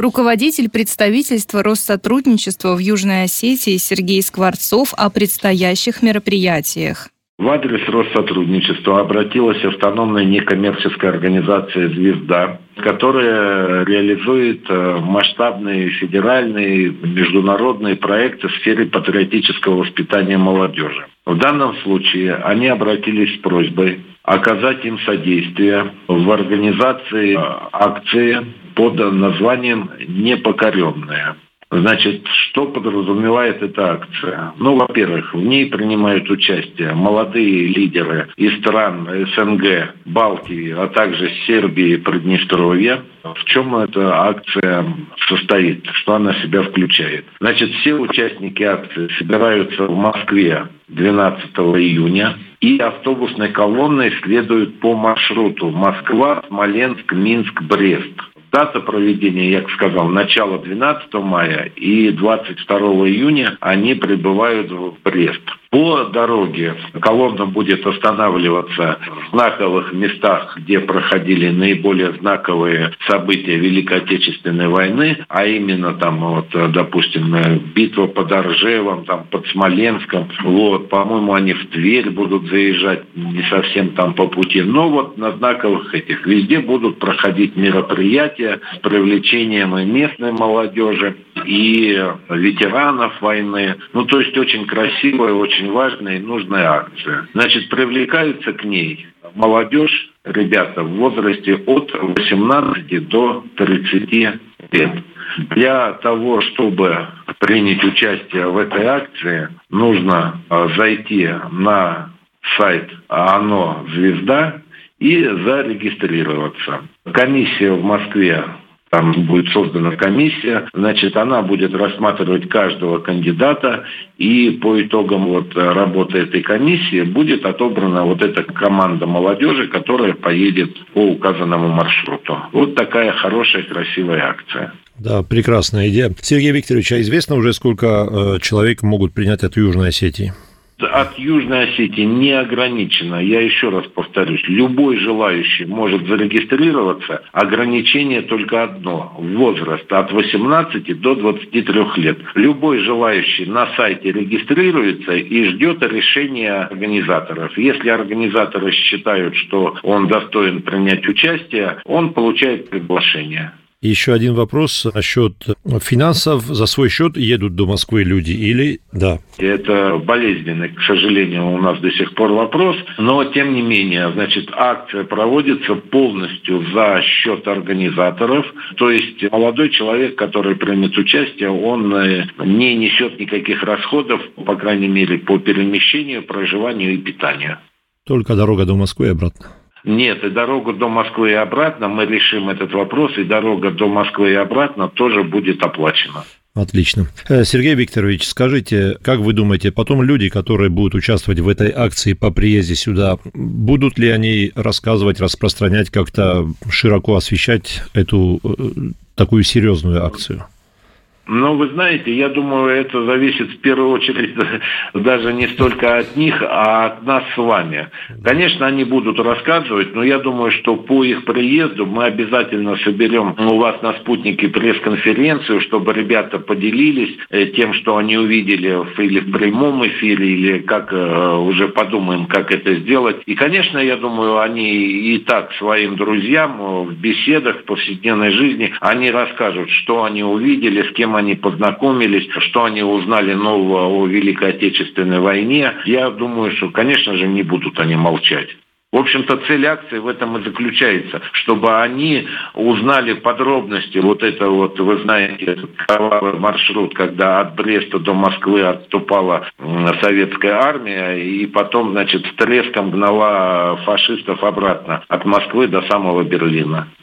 Руководитель представительства Россотрудничества в Южной Осетии Сергей Скворцов о предстоящих мероприятиях. В адрес Россотрудничества обратилась автономная некоммерческая организация «Звезда», которая реализует масштабные федеральные международные проекты в сфере патриотического воспитания молодежи. В данном случае они обратились с просьбой оказать им содействие в организации акции под названием «Непокоренные». Значит, что подразумевает эта акция? Во-первых, в ней принимают участие молодые лидеры из стран СНГ, Балтии, а также Сербии и Приднестровья. В чем эта акция состоит? Что она в себя включает? Значит, все участники акции собираются в Москве 12 июня, и автобусной колонной следуют по маршруту Москва, Смоленск, Минск, Брест. Дата проведения, я сказал, начало 12 мая и 22 июня они прибывают в Брест. По дороге колонна будет останавливаться в знаковых местах, где проходили наиболее знаковые события Великой Отечественной войны, а именно допустим, битва под Оржевом, под Смоленском. По-моему, они в Тверь будут заезжать не совсем по пути. Но на знаковых этих везде будут проходить мероприятия с привлечением и местной молодежи, и ветеранов войны. То есть очень красивая, очень важная и нужная акция. Значит, привлекаются к ней молодежь, ребята в возрасте от 18 до 30 лет. Для того, чтобы принять участие в этой акции, нужно зайти на сайт ОНО «Звезда» и зарегистрироваться. Комиссия в Москве, там будет создана комиссия, значит, она будет рассматривать каждого кандидата, и по итогам работы этой комиссии будет отобрана эта команда молодежи, которая поедет по указанному маршруту. Такая хорошая, красивая акция. Да, прекрасная идея. Сергей Викторович, а известно уже, сколько человек могут принять от Южной Осетии? От Южной Осетии не ограничено. Я еще раз повторюсь, любой желающий может зарегистрироваться. Ограничение только одно – возраст от 18 до 23 лет. Любой желающий на сайте регистрируется и ждет решения организаторов. Если организаторы считают, что он достоин принять участие, он получает приглашение. Еще один вопрос насчет финансов. За свой счет едут до Москвы люди или да? Это болезненный, к сожалению, у нас до сих пор вопрос, но тем не менее, акция проводится полностью за счет организаторов, то есть молодой человек, который примет участие, он не несет никаких расходов, по крайней мере, по перемещению, проживанию и питанию. Только дорога до Москвы и обратно? Нет, и дорогу до Москвы и обратно, мы решим этот вопрос, и дорога до Москвы и обратно тоже будет оплачена. Отлично. Сергей Викторович, скажите, как вы думаете, потом люди, которые будут участвовать в этой акции по приезде сюда, будут ли они рассказывать, распространять, как-то широко освещать эту такую серьезную акцию? Вы знаете, я думаю, это зависит в первую очередь даже не столько от них, а от нас с вами. Конечно, они будут рассказывать, но я думаю, что по их приезду мы обязательно соберем у вас на «Спутнике» пресс-конференцию, чтобы ребята поделились тем, что они увидели или в прямом эфире, или как уже подумаем, как это сделать. И, конечно, я думаю, они и так своим друзьям в беседах, в повседневной жизни, они расскажут, что они увидели, с кем они познакомились, что они узнали нового о Великой Отечественной войне. Я думаю, что, конечно же, не будут они молчать. В общем-то, цель акции в этом и заключается, чтобы они узнали подробности. Вы знаете, этот кровавый маршрут, когда от Бреста до Москвы отступала советская армия, и потом, с треском гнала фашистов обратно от Москвы до самого Берлина.